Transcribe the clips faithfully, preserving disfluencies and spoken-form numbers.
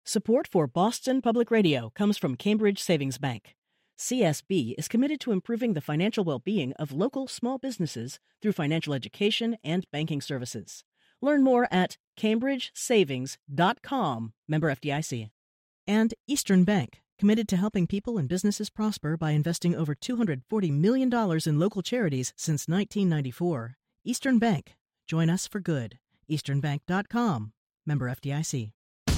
Support for Boston Public Radio comes from Cambridge Savings Bank. C S B is committed to improving the financial well-being of local small businesses through financial education and banking services. Learn more at cambridge savings dot com, member F D I C. And Eastern Bank, committed to helping people and businesses prosper by investing over two hundred forty million dollars in local charities since nineteen ninety-four. Eastern Bank. Join us for good. eastern bank dot com, member F D I C.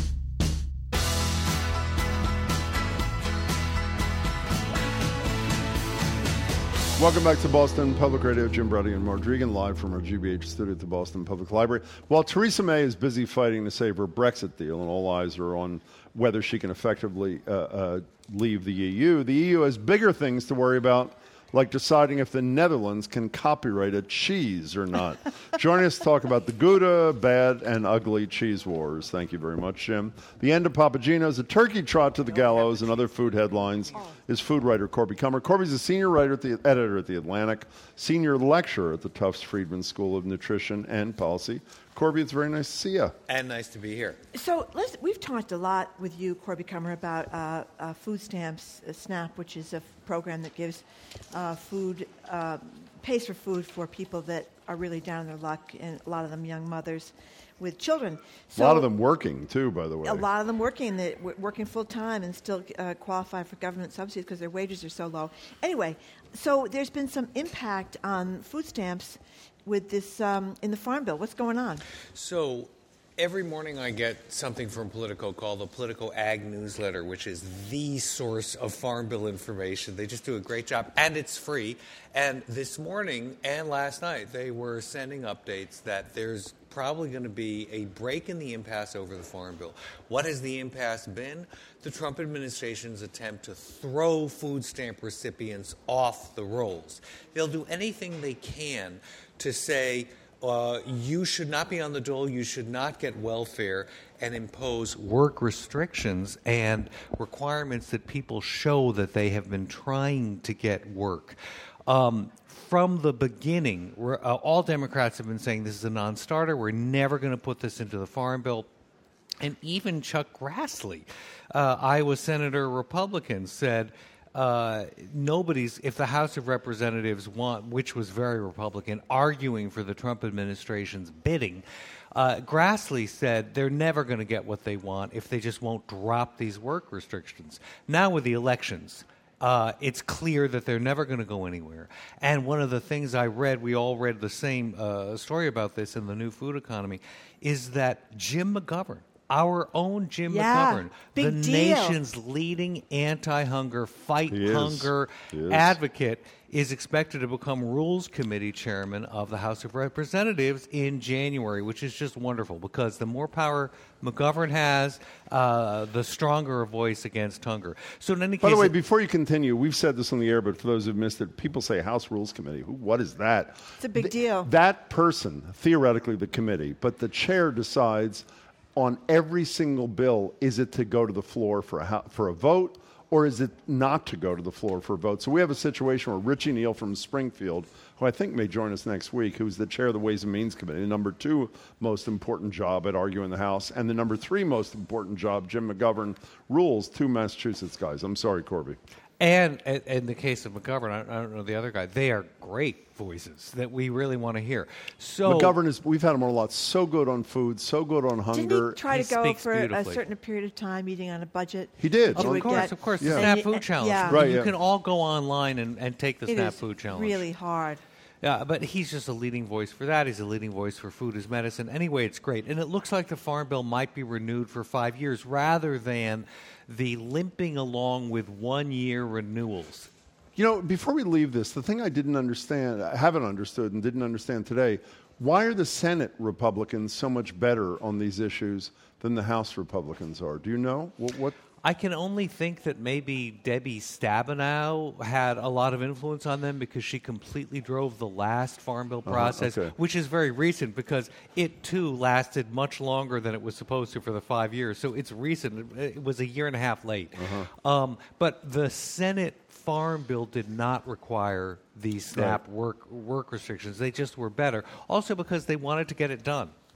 Welcome back to Boston Public Radio. Jim Brady and Mark Regan live from our G B H studio at the Boston Public Library. While Theresa May is busy fighting to save her Brexit deal, and all eyes are on whether she can effectively uh, uh, leave the E U, the E U has bigger things to worry about, like deciding if the Netherlands can copyright a cheese or not. Joining us to talk about the Gouda, bad, and ugly cheese wars. Thank you very much, Jim. The end of Papagino's, a turkey trot to the gallows, and other food headlines is food writer Corby Kummer. Corby's a senior writer, at the editor at The Atlantic, senior lecturer at the Tufts Friedman School of Nutrition and Policy. Corby, it's very nice to see you. And nice to be here. So let's, we've talked a lot with you, Corby Kummer, about uh, uh, food stamps, uh, SNAP, which is a f- program that gives uh, food, uh, pays for food for people that are really down on their luck, and a lot of them young mothers with children. So a lot of them working, too, by the way. A lot of them working, that working full-time and still uh, qualify for government subsidies because their wages are so low. Anyway, so there's been some impact on food stamps with this um, in the Farm Bill. What's going on? So every morning I get something from Politico called the Politico Ag Newsletter, which is the source of Farm Bill information. They just do a great job, and it's free. And this morning and last night, they were sending updates that there's probably going to be a break in the impasse over the Farm Bill. What has the impasse been? The Trump administration's attempt to throw food stamp recipients off the rolls. They'll do anything they can to say, uh, you should not be on the dole, you should not get welfare, and impose work restrictions and requirements that people show that they have been trying to get work. Um, from the beginning, we're, uh, all Democrats have been saying this is a non-starter. We're never going to put this into the Farm Bill. And even Chuck Grassley, uh, Iowa Senator Republican, said uh, nobody's, if the House of Representatives want, which was very Republican, arguing for the Trump administration's bidding, uh, Grassley said they're never going to get what they want if they just won't drop these work restrictions. Now with the elections, Uh, it's clear that they're never going to go anywhere. And one of the things I read, we all read the same uh, story about this in the New Food Economy, is that Jim McGovern, our own Jim yeah, McGovern, the deal. nation's leading anti-hunger, fight He hunger is. advocate, is expected to become Rules Committee chairman of the House of Representatives in January, which is just wonderful because the more power McGovern has, uh, the stronger a voice against hunger. So in any case, by the way, before you continue, we've said this on the air, but for those who've missed it, people say House Rules Committee. Who, what is that? It's a big Th- deal. That person, theoretically the committee, but the chair decides on every single bill, is it to go to the floor for a, ho- for a vote, or is it not to go to the floor for a vote? So we have a situation where Richie Neal from Springfield, who I think may join us next week, who's the chair of the Ways and Means Committee, the number two most important job at arguing the House, and the number three most important job, Jim McGovern, rules, two Massachusetts guys. I'm sorry, Corby. And in the case of McGovern, I don't know the other guy, they are great voices that we really want to hear. So McGovern is, we've had him on a lot, so good on food, so good on hunger. Didn't he try He to go speaks for a beautifully. certain period of time eating on a budget? He did. You Of would course, get- of course, Yeah. the SNAP And- Food Challenge. yeah. Right, you yeah. can all go online and, and take the It SNAP is Food Challenge. really hard. Yeah, but he's just a leading voice for that. He's a leading voice for food as medicine. Anyway, it's great. And it looks like the Farm Bill might be renewed for five years rather than the limping along with one-year renewals. You know, before we leave this, the thing I didn't understand, I haven't understood and didn't understand today, why are the Senate Republicans so much better on these issues than the House Republicans are? Do you know? What? what? I can only think that maybe Debbie Stabenow had a lot of influence on them because she completely drove the last Farm Bill process, okay. which is very recent because it, too, lasted much longer than it was supposed to for the five years. So it's recent. It was a year and a half late. Uh-huh. Um, but the Senate Farm Bill did not require these SNAP Right. work work restrictions. They just were better. Also because they wanted to get it done.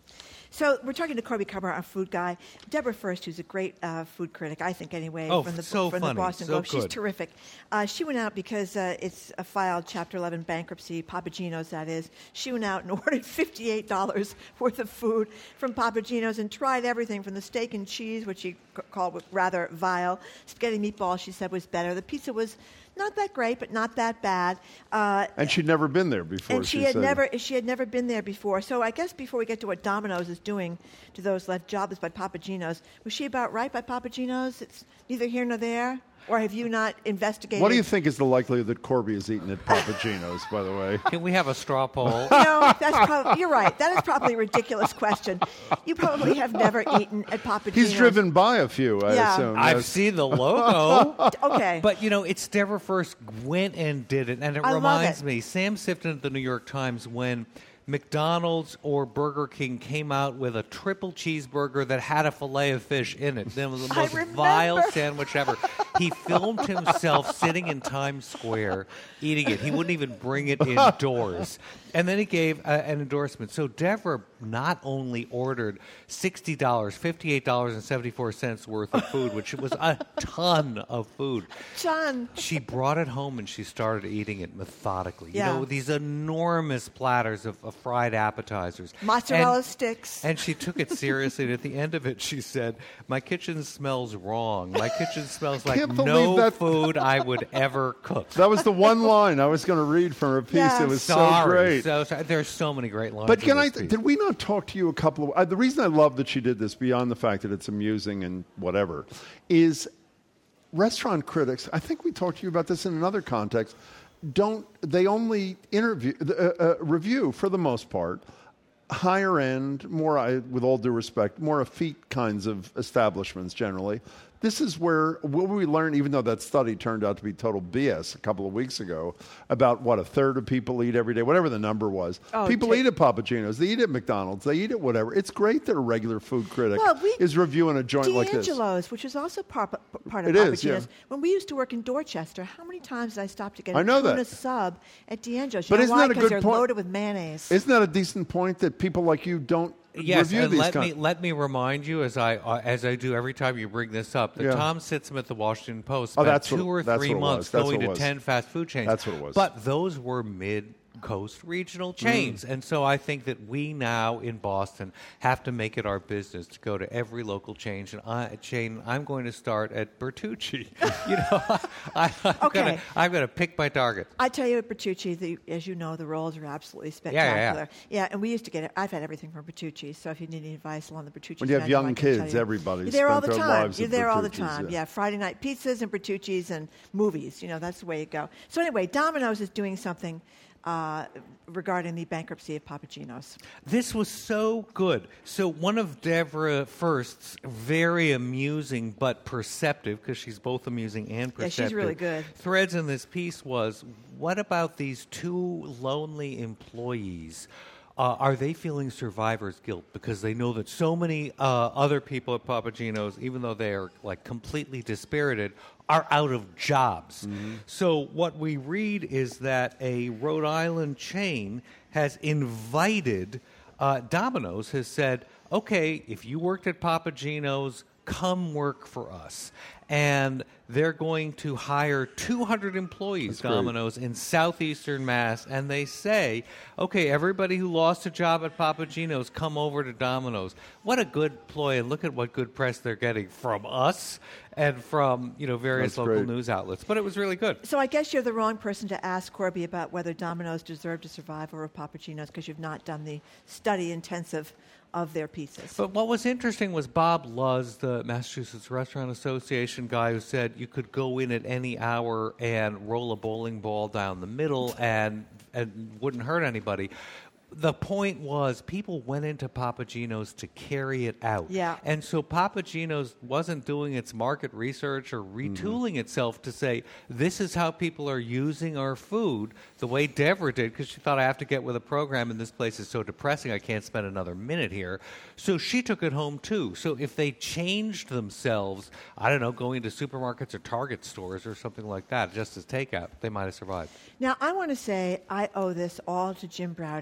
So we're talking to Corby Kummer, our food guy. Deborah First, who's a great uh, food critic, I think anyway, Oh, from the so from funny, the Boston so Globe. She's good. terrific. Uh, she went out because uh, it's a filed Chapter eleven bankruptcy, Papa Gino's that is. She went out and ordered fifty-eight dollars worth of food from Papa Gino's and tried everything from the steak and cheese, which she c- called rather vile. Spaghetti meatballs, she said, was better. The pizza was not that great, but not that bad. Uh, And she'd never been there before. and she, she had said. never she had never been there before. So I guess before we get to what Domino's is doing to those left jobless by Papa Gino's, was she about right by Papa Gino's? It's neither here nor there. Or have you not investigated? What do you think is the likelihood that Corby is eating at Papa Gino's, by the way? Can we have a straw poll? No, that's probably, you're right. That is probably a ridiculous question. You probably have never eaten at Papa Gino's. He's driven by a few, I Yeah. assume. I've yes. seen the logo. Okay. But, you know, it's Deborah First went and did it. And it I love reminds it. me, Sam Sifton at the New York Times, when McDonald's or Burger King came out with a triple cheeseburger that had a fillet of fish in it. That was the I most remember. vile sandwich ever. He filmed himself sitting in Times Square eating it. He wouldn't even bring it indoors. And then he gave uh, an endorsement. So Deborah not only ordered sixty dollars, fifty-eight dollars and seventy-four cents worth of food, which was a ton of food. John. She brought it home and she started eating it methodically. Yeah. You know, these enormous platters of, of fried appetizers. Mozzarella And- sticks. And she took it seriously. And at the end of it, she said, "My kitchen smells wrong. My kitchen smells like Can't believe no that- food I would ever cook." That was the one line I was going to read from her piece. Yeah. It was Sorry. so great. So, sorry. There's so many great lines. But in can I? this piece. Did we not talk to you a couple of? Uh, the reason I love that she did this, beyond the fact that it's amusing and whatever, is restaurant critics. I think we talked to you about this in another context. Don't they only interview, uh, uh, review for the most part, higher end, more, I, with all due respect, more effete kinds of establishments generally. This is where what we learn, even though that study turned out to be total B S a couple of weeks ago, about what a third of people eat every day, whatever the number was. Oh, people t- eat at Papa Gino's, they eat at McDonald's, they eat at whatever. It's great that a regular food critic Well, we- is reviewing a joint like this. D'Angelo's, which is also part, part of It Papa is, yeah. Gino's. When we used to work in Dorchester, how many times did I stop to get I a know tuna that. sub at D'Angelo's? You But know isn't why? that a Because good they're point? loaded with mayonnaise. Isn't that a decent point that people like you don't Yes, review and these let kind me let me remind you, as I uh, as I do every time you bring this up, that Yeah. Tom Sitzem at the Washington Post Oh, spent that's two what- or that's three what it was. months That's going what it to was. ten fast food chains. That's what it was. But those were mid coast regional chains. Mm. And so I think that we now in Boston have to make it our business to go to every local chain. And I, chain, I'm going to start at Bertucci. you know, I, I'm Okay. gonna I'm going to pick my target. I tell you at Bertucci, the, as you know, the rolls are absolutely yeah, yeah. spectacular. Yeah, and we used to get it. I've had everything from Bertucci, so if you need any advice along the Bertucci When you have menu, young I can tell kids, you. everybody's You're there all the spent their time. lives You're at there all the Bertucci's, time. yeah. Yeah, Friday night pizzas and Bertucci's and movies. You know, that's the way you go. So anyway, Domino's is doing something uh, regarding the bankruptcy of Papa Gino's. This was so good. So one of Deborah First's very amusing but perceptive, because she's both amusing and Yeah, she's perceptive. really good. Threads in this piece was, what about these two lonely employees? Uh, are they feeling survivor's guilt because they know that so many uh, other people at Papa Gino's, even though they are like completely dispirited, are out of jobs? Mm-hmm. So what we read is that a Rhode Island chain has invited uh, Domino's has said, okay, if you worked at Papa Gino's, come work for us. And they're going to hire two hundred employees, That's great. Domino's, in southeastern Mass. And they say, okay, everybody who lost a job at Papa Gino's, come over to Domino's. What a good ploy, and look at what good press they're getting from us and from, you know, various That's local great. news outlets. But it was really good. So I guess you're the wrong person to ask Corby about whether Domino's deserved to survive over Papa Gino's because you've not done the study intensive of their pieces. But what was interesting was Bob Luz, the Massachusetts Restaurant Association guy, who said you could go in at any hour and roll a bowling ball down the middle and and wouldn't hurt anybody. The point was people went into Papa Gino's to carry it out. Yeah. And so Papa Gino's wasn't doing its market research or retooling Mm-hmm. itself to say, this is how people are using our food, the way Deborah did, because she thought, I have to get with a program, and this place is so depressing, I can't spend another minute here. So she took it home, too. So if they changed themselves, I don't know, going to supermarkets or Target stores or something like that, just as takeout, they might have survived. Now, I want to say I owe this all to Jim Browdy, who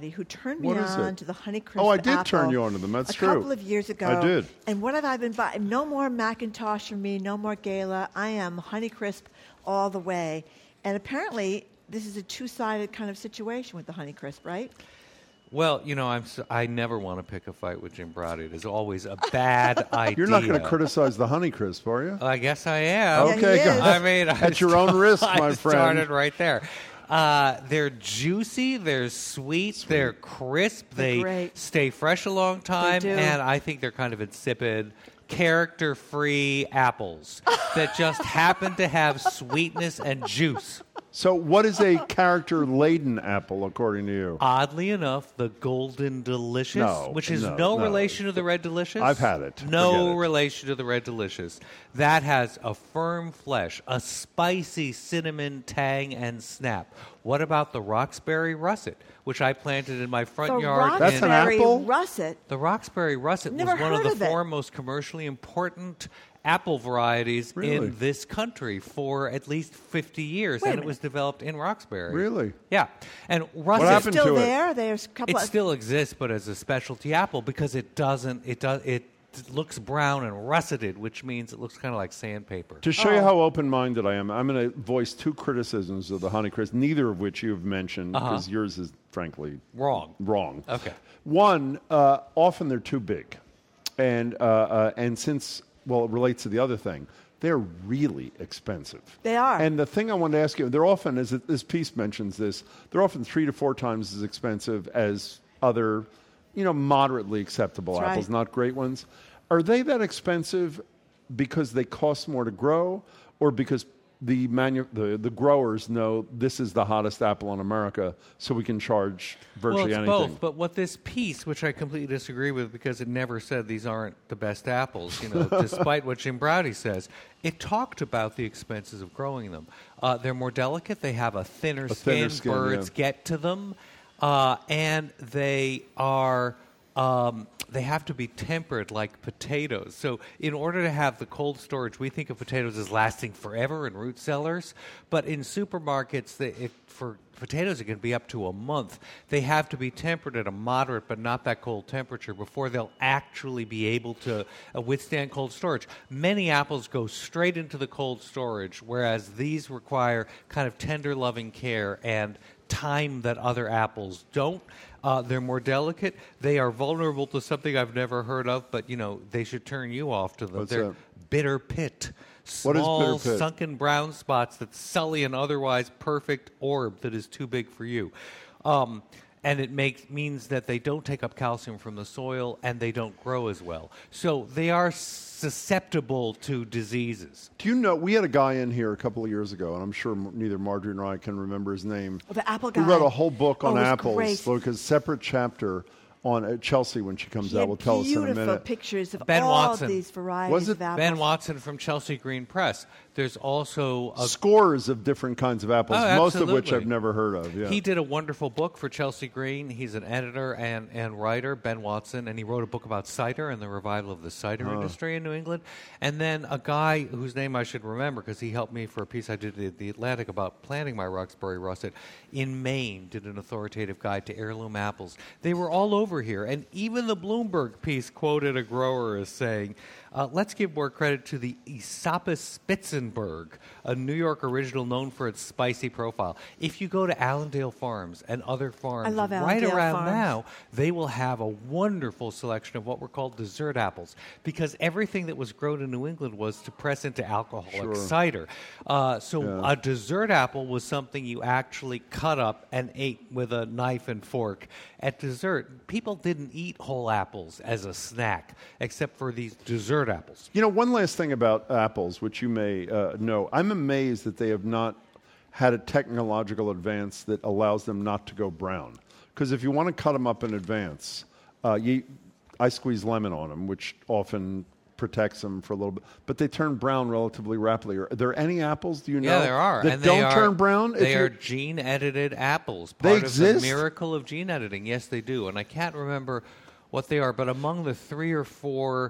turned me What is on it? to the Honeycrisp Oh, I did apple turn you on to them. That's a true. A couple of years ago. I did. And what have I been buying? No more Macintosh for me, no more Gala. I am Honeycrisp all the way. And apparently, this is a two-sided kind of situation with the Honeycrisp, right? Well, you know, I'm so, I never want to pick a fight with Jim Braude. It is always a bad idea. You're not going to criticize the Honeycrisp, are you? I guess I am. Yeah, Okay, he good. is. I mean, I At your own risk, I my friend. started right there. Uh, they're juicy, they're sweet, Sweet. they're crisp, They're they great. stay fresh a long time, do. and I think they're kind of insipid, character-free apples that just happen to have sweetness and juice. So, what is a character-laden apple, according to you? Oddly enough, the Golden Delicious, No, which is no, no, no. relation to the Red Delicious. I've had it. No Forget it. relation to the Red Delicious. That has a firm flesh, a spicy cinnamon tang and snap. What about the Roxbury Russet, which I planted in my front The yard? That's in- an Roxbury apple? Russet. The Roxbury Russet Never was one of heard the of it. four most commercially important apple varieties Really? in this country for at least fifty years, Wait a and it minute. was developed in Roxbury. Really? Yeah. And russet What happened Still to it? there? There's a couple it of... still exists, but as a specialty apple because it doesn't. It does. It looks brown and russeted, which means it looks kind of like sandpaper. To show Oh. you how open-minded I am, I'm going to voice two criticisms of the Honeycrisp, neither of which you've mentioned, Uh-huh. because yours is, frankly, Wrong. wrong. Okay. One, uh, often they're too big. And, uh, uh, and since, well, it relates to the other thing, they're really expensive. They are. And the thing I wanted to ask you, they're often, as it, this piece mentions this, they're often three to four times as expensive as other, you know, moderately acceptable That's apples, right. not great ones. Are they that expensive because they cost more to grow, or because the, manu- the the growers know this is the hottest apple in America, so we can charge virtually well, it's anything? both. But what this piece, which I completely disagree with, because it never said these aren't the best apples, you know, despite what Jim Braude says, it talked about the expenses of growing them. Uh, they're more delicate. They have a thinner A skin. thinner skin, Birds yeah. get to them, uh, and they are. Um, they have to be tempered like potatoes. So in order to have the cold storage, we think of potatoes as lasting forever in root cellars. But in supermarkets, they, it, for potatoes, it can be up to a month. They have to be tempered at a moderate but not that cold temperature before they'll actually be able to uh, withstand cold storage. Many apples go straight into the cold storage, whereas these require kind of tender, loving care and time that other apples don't. Uh, they're more delicate. They are vulnerable to something I've never heard of, but, you know, they should turn you off to them. What's they're that? bitter pit. What is Small, bitter pit? sunken brown spots that sully an otherwise perfect orb that is too big for you. Um, and it makes means that they don't take up calcium from the soil and they don't grow as well. So they are susceptible to diseases. Do you know, we had a guy in here a couple of years ago, and I'm sure m- neither Marjorie nor I can remember his name. Oh, the apple Who guy. wrote a whole book Oh, on it was apples, great. like a separate chapter on uh, Chelsea when she comes He out. had Will tell us in a beautiful minute. pictures of Ben all Watson. these varieties Was it of apples. Ben Watson from Chelsea Green Press. There's also a Scores of different kinds of apples, Oh, most of which absolutely. I've never heard of. Yeah. He did a wonderful book for Chelsea Green. He's an editor and, and writer, Ben Watson, and he wrote a book about cider and the revival of the cider industry in New England. And then a guy whose name I should remember because he helped me for a piece I did at The Atlantic about planting my Roxbury Russet in Maine, did an authoritative guide to heirloom apples. They were all over here, and even the Bloomberg piece quoted a grower as saying, uh, let's give more credit to the Esopus Spitzenberg, a New York original known for its spicy profile. If you go to Allendale Farms and other farms I love right Allendale around Farms. now, they will have a wonderful selection of what were called dessert apples because everything that was grown in New England was to press into alcoholic Sure. cider. Uh, so Yeah. a dessert apple was something you actually cut up and ate with a knife and fork. At dessert, people didn't eat whole apples as a snack except for these dessert apples. You know, one last thing about apples, which you may uh, know. I'm amazed that they have not had a technological advance that allows them not to go brown. Because if you want to cut them up in advance, uh, you, I squeeze lemon on them, which often protects them for a little bit. But they turn brown relatively rapidly. Are there any apples, do you know, Yeah, there are. that and don't they are, turn brown? If They are you're- gene-edited apples. They Part of exist? the miracle of gene editing. Yes, they do. And I can't remember what they are, but among the three or four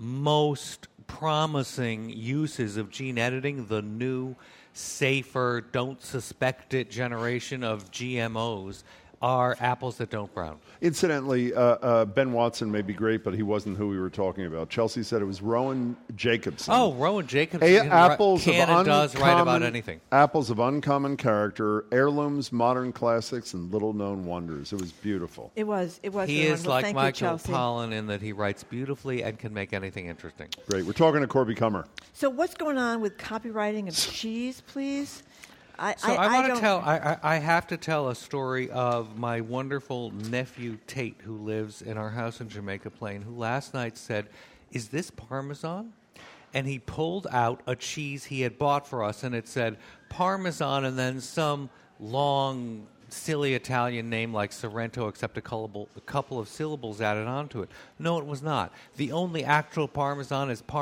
most promising uses of gene editing, the new, safer, don't suspect it generation of G M Os, are apples that don't brown. Incidentally, uh, uh, Ben Watson may be great, but he wasn't who we were talking about. Chelsea said it was Rowan Jacobson. Oh, Rowan Jacobson. A- can apples ri- can of and does write about uncommon- anything. Apples of uncommon character, heirlooms, modern classics, and little-known wonders. It was beautiful. It was. It was. He Rowan. is Well, like thank you, Michael Chelsea. Pollan in that he writes beautifully and can make anything interesting. Great. We're talking to Corby Kummer. So what's going on with copywriting of cheese, please? I, So I, I, want to don't- tell. I, I, I have to tell a story of my wonderful nephew Tate, who lives in our house in Jamaica Plain, who last night said, "Is this Parmesan?" And he pulled out a cheese he had bought for us, and it said Parmesan, and then some long, silly Italian name like Sorrento, except a couple, a couple of syllables added onto it. No, it was not. The only actual Parmesan is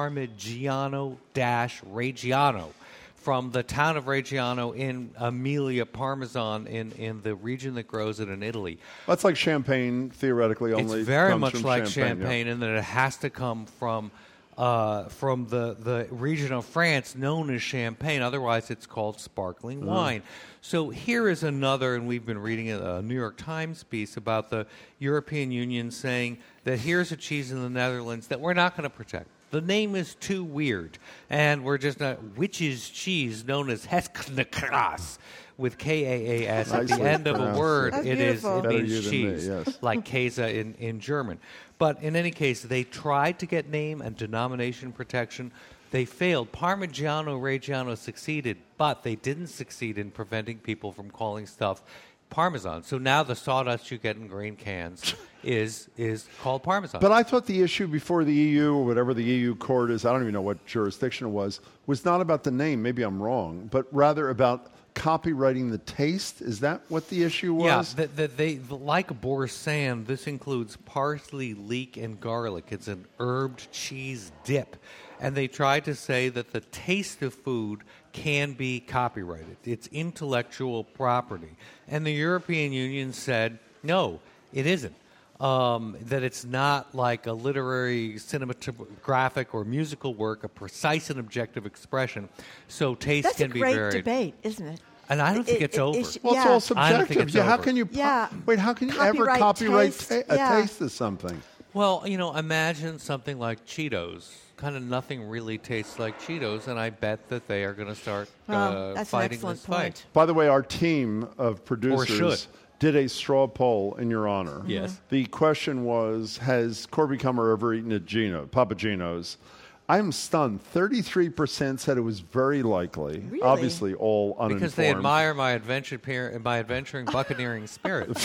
Parmigiano-Reggiano. From the town of Reggiano in Emilia Parmesan in, in the region that grows it in Italy. That's like champagne, theoretically, only It's very comes much from like champagne, champagne yeah. in that it has to come from uh, from the, the region of France known as Champagne. Otherwise, it's called sparkling wine. So here is another, and we've been reading a New York Times piece about the European Union saying that here's a cheese in the Netherlands that we're not going to protect. The name is too weird, and we're just not witch's cheese known as Hesknekras with K A A S at the Nicely end of a pronounced. word. That's It is beautiful. it Better means you than me, cheese, yes. like Käse in, in German. But in any case, they tried to get name and denomination protection. They failed. Parmigiano Reggiano succeeded, but they didn't succeed in preventing people from calling stuff Parmesan. So now the sawdust you get in grain cans is is called Parmesan. But I thought the issue before the E U or whatever the E U court is, I don't even know what jurisdiction it was, was not about the name, maybe I'm wrong, but rather about copywriting the taste. Is that what the issue was? Yeah, that that they like Boursin. This includes parsley, leek, and garlic. It's an herbed cheese dip, and they tried to say that the taste of food can be copyrighted. It's intellectual property, and the European Union said no, it isn't. Um, that it's not like a literary, cinematographic, or musical work, a precise and objective expression. So taste That's can a be great varied. debate, isn't it? And I don't think It- it's it- over. it sh- Well, yeah. it's all I don't think subjective. it's Yeah, how over. can you po- Yeah. wait? How can you ever Copyright copyright taste, ta- a yeah. taste of something? Well, you know, imagine something like Cheetos. Kind of nothing really tastes like Cheetos, and I bet that they are going to start Well, uh, that's an fighting excellent this point. fight. By the way, our team of producers should. did a straw poll in your honor. Yes. The question was, has Corby Kummer ever eaten at Gino, Papa Gino's? I'm stunned. thirty-three percent said it was very likely. Really? Obviously, all uninformed. Because they admire my adventure, my adventuring, buccaneering spirit.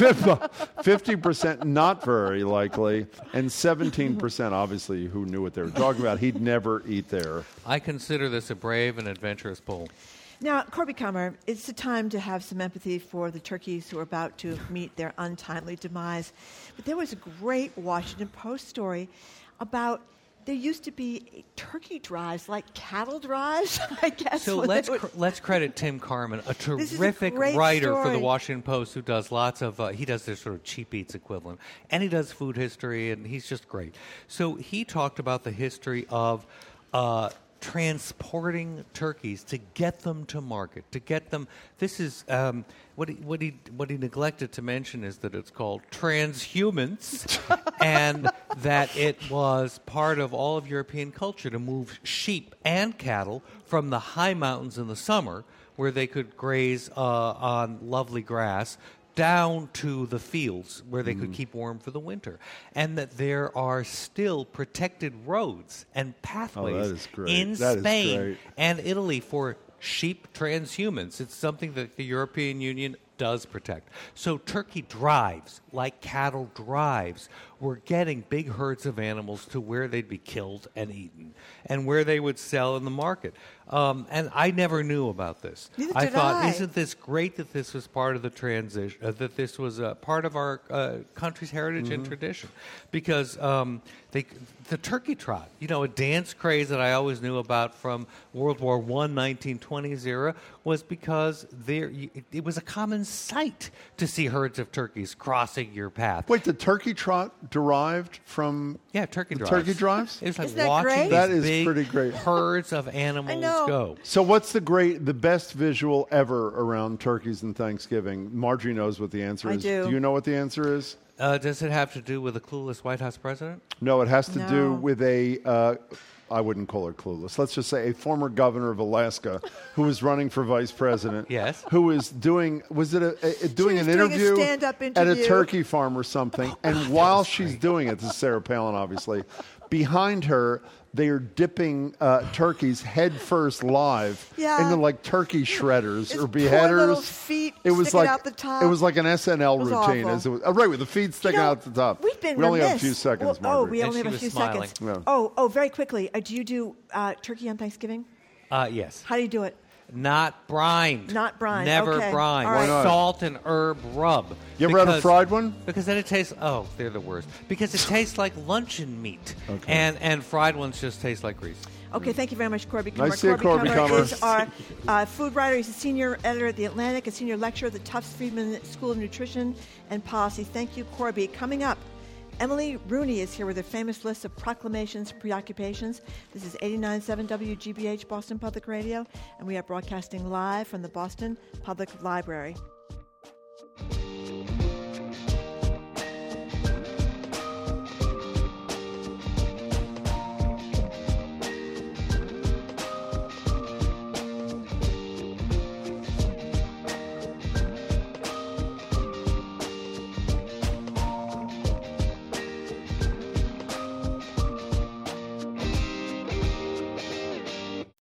fifty percent not very likely, and seventeen percent obviously who knew what they were talking about. He'd never eat there. I consider this a brave and adventurous poll. Now, Corby Kummer, it's a time to have some empathy for the turkeys who are about to meet their untimely demise. But there was a great Washington Post story about there used to be turkey drives, like cattle drives, I guess. So when they let's would- cr- let's credit Tim Carmen, a This is a terrific great writer for the story. Washington Post, who does lots of uh, he does their sort of cheap eats equivalent, and he does food history, and he's just great. So he talked about the history of uh, transporting turkeys to get them to market, to get them. This is um, what he what he what he neglected to mention is that it's called transhumance, and that it was part of all of European culture to move sheep and cattle from the high mountains in the summer, where they could graze uh, on lovely grass, down to the fields where they could keep warm for the winter, and that there are still protected roads and pathways is great. in That is Spain great. and Italy for sheep transhumance. It's something that the European Union does protect. So turkey drives, like cattle drives, were getting big herds of animals to where they'd be killed and eaten, and where they would sell in the market. Um, and I never knew about this. Neither I did thought, I. isn't this great that this was part of the transition, uh, that this was uh, part of our uh, country's heritage and tradition? Because um, they, the turkey trot, you know, a dance craze that I always knew about from World War One, nineteen twenties era, was because there it, it was a common in sight to see herds of turkeys crossing your path. Wait, the turkey trot derived from Yeah, turkey the drives. turkey drives? It was like Isn't that watching great? these That is big pretty great. herds of animals know. go. So what's the great, the best visual ever around turkeys and Thanksgiving? Marjorie knows what the answer I is. do. Do you know what the answer is? Uh, does it have to do with a clueless White House president? No, it has to No. do with a, uh, I wouldn't call her clueless. Let's just say a former governor of Alaska who was running for vice president. Yes. Who was doing, was it a, a, doing was an doing a interview, stand-up at a interview. turkey farm or something. And while she's doing it, this is Sarah Palin, obviously, behind her, they are dipping uh, turkeys head first live Yeah. into like turkey shredders His or poor beheaders. little feet it was sticking like out the top. it was like an S N L It was routine. awful. As it was, oh, right, with the feet sticking You know, out the top. We've been we only have a remiss. few seconds, Well, oh, Margaret. we And only she have a was few smiling. seconds. Yeah. Oh, oh, very quickly. Uh, do you do uh, turkey on Thanksgiving? Uh, yes. How do you do it? Not brined. Not brined, Never okay. brined. All right. Why not? Salt and herb rub. You ever had a Because- fried one? Because then it tastes. Oh, they're the worst. Because it tastes like luncheon meat. Okay. And and fried ones just taste like grease. Okay, thank you very much, Corby Nice Kummer. to see you, Corby Kummer Kummer. is our uh, food writer. He's a senior editor at The Atlantic, a senior lecturer at the Tufts Friedman School of Nutrition and Policy. Thank you, Corby. Coming up, Emily Rooney is here with her famous list of proclamations and preoccupations. This is eighty-nine point seven W G B H Boston Public Radio, and we are broadcasting live from the Boston Public Library.